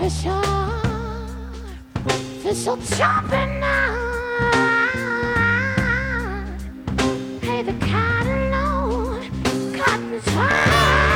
fish are chopping now. Hey, the cotton Lord, cotton's high.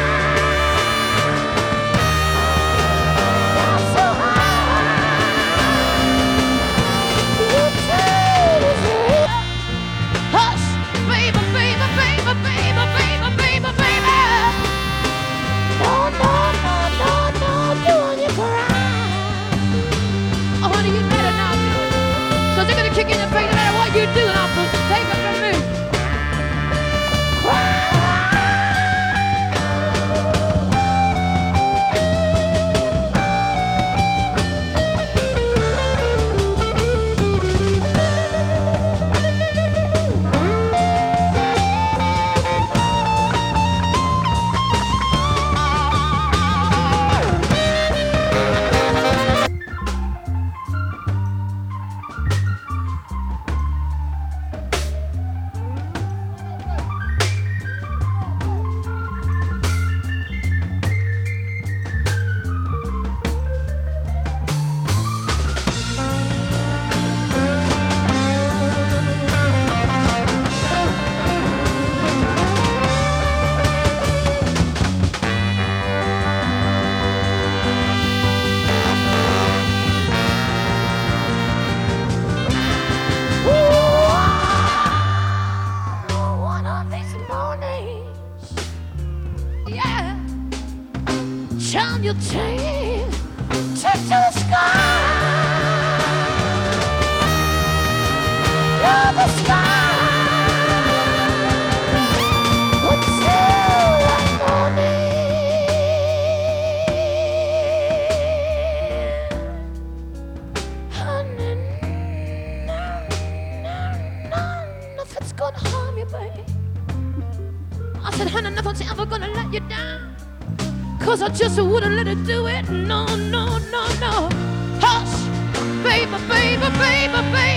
Kick in the face, no matter what you do, and I'll take it from me. Turn your tail, take to the sky. Love the sky until the morning. Honey, nothing's gonna harm you, baby. I said, honey, nothing's ever gonna let you down. 'Cause I just wouldn't let it do it. No, no, no, no. Hush, baby, baby, baby, baby.